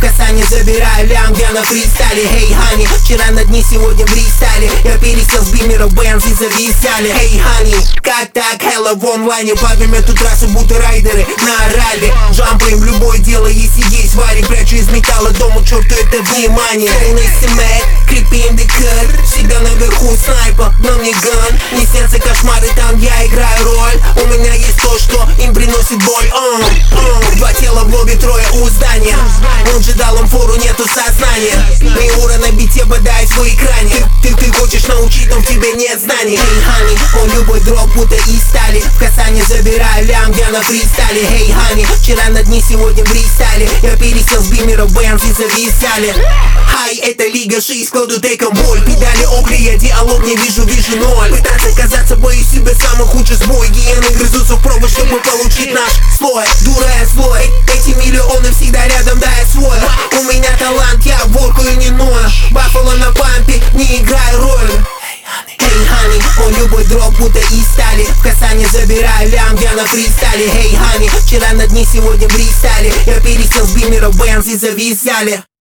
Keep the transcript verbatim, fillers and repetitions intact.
В касание забираю лям, я на фристайле. Hey, honey, вчера на дне, сегодня в фристайле. Я пересел с бимера Бенз и зависали. Hey, honey, как так, hello в онлайне. Плавим эту трассу, будто райдеры на орале. Джампаем любое дело, если есть варик. Прячу из металла дома, черту это внимание. Полностью мэк, крепим декор. Всегда наверху снайпа, но мне ган. Не снятся кошмары, там я играю роль. У меня есть то, что им приносит боль. uh, uh. Два тела в лобби, трое у здания. Он же дал им фору, нету сознания. Миура на бите, бодаясь в экране. Ты, ты хочешь научить, но в тебе нет знаний. Hey, honey, он любой дроп, будто из стали. В касание забираю лям, я на фристайле. Hey, honey, вчера на дне, сегодня в фристайле. Я пересел с бимера Бенз и зависали. Хай, это лига шесть, кладу тейком боль. Педали огли, я диалог не вижу, вижу ноль. Пытаться казаться, боюсь себя самый худший сбой. Гиены грызутся в пробу, чтобы получить наш слой. Дура я слой, эти миллионы всегда рядом, да я свой. У меня талант, я воркаю не ною. Баффало на пампе, не играю роль. Hey, honey, он любой дроп, будто из стали. В касание забираю лям, я на фристайле. Hey, honey, вчера на дне, сегодня в фристайле. Я пересел с бимера Бенз и зависали.